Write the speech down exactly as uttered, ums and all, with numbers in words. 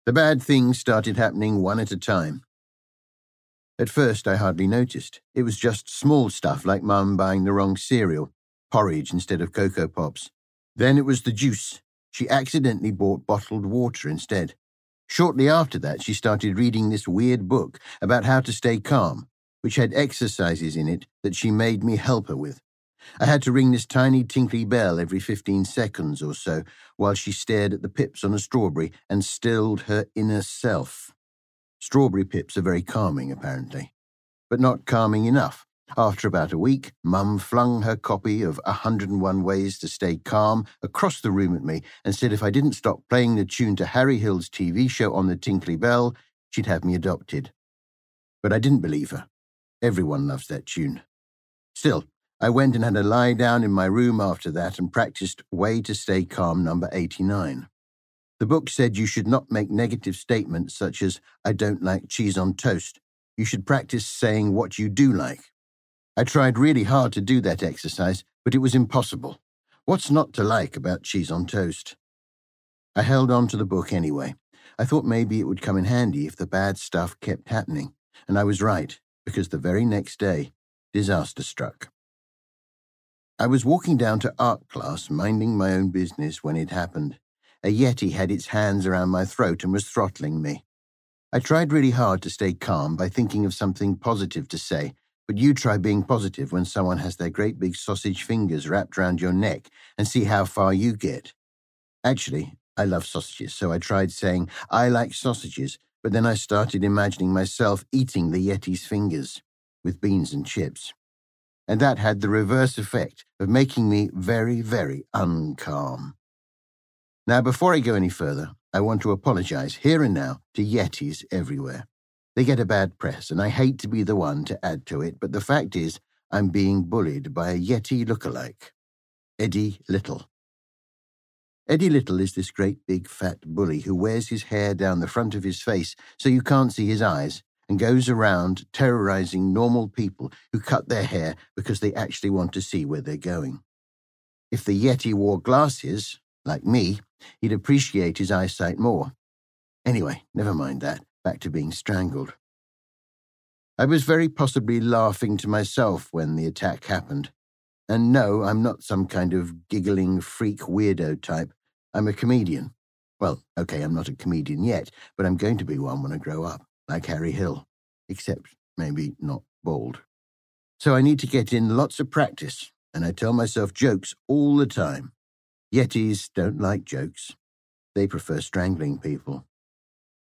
The bad things started happening one at a time. At first, I hardly noticed. It was just small stuff like Mum buying the wrong cereal, porridge instead of Cocoa Pops. Then it was the juice. She accidentally bought bottled water instead. Shortly after that, she started reading this weird book about how to stay calm, which had exercises in it that she made me help her with. I had to ring this tiny tinkly bell every fifteen seconds or so while she stared at the pips on a strawberry and stilled her inner self. Strawberry pips are very calming, apparently, but not calming enough. After about a week, Mum flung her copy of one hundred and one Ways to Stay Calm across the room at me and said if I didn't stop playing the tune to Harry Hill's T V show on the tinkly bell, she'd have me adopted. But I didn't believe her. Everyone loves that tune. Still, I went and had a lie down in my room after that and practiced Way to Stay Calm number eighty-nine. The book said you should not make negative statements such as, I don't like cheese on toast. You should practice saying what you do like. I tried really hard to do that exercise, but it was impossible. What's not to like about cheese on toast? I held on to the book anyway. I thought maybe it would come in handy if the bad stuff kept happening. And I was right, because the very next day, disaster struck. I was walking down to art class, minding my own business when it happened. A yeti had its hands around my throat and was throttling me. I tried really hard to stay calm by thinking of something positive to say, but you try being positive when someone has their great big sausage fingers wrapped around your neck and see how far you get. Actually, I love sausages, so I tried saying, I like sausages, but then I started imagining myself eating the yeti's fingers with beans and chips. And that had the reverse effect of making me very, very uncalm. Now, before I go any further, I want to apologize here and now to yetis everywhere. They get a bad press, and I hate to be the one to add to it, but the fact is, I'm being bullied by a yeti lookalike, Eddie Little. Eddie Little is this great big fat bully who wears his hair down the front of his face so you can't see his eyes and goes around terrorizing normal people who cut their hair because they actually want to see where they're going. If the yeti wore glasses, like me, he'd appreciate his eyesight more. Anyway, never mind that. Back to being strangled. I was very possibly laughing to myself when the attack happened. And no, I'm not some kind of giggling freak weirdo type. I'm a comedian. Well, okay, I'm not a comedian yet, but I'm going to be one when I grow up, like Harry Hill, except maybe not bald. So I need to get in lots of practice, and I tell myself jokes all the time. Yetis don't like jokes. They prefer strangling people.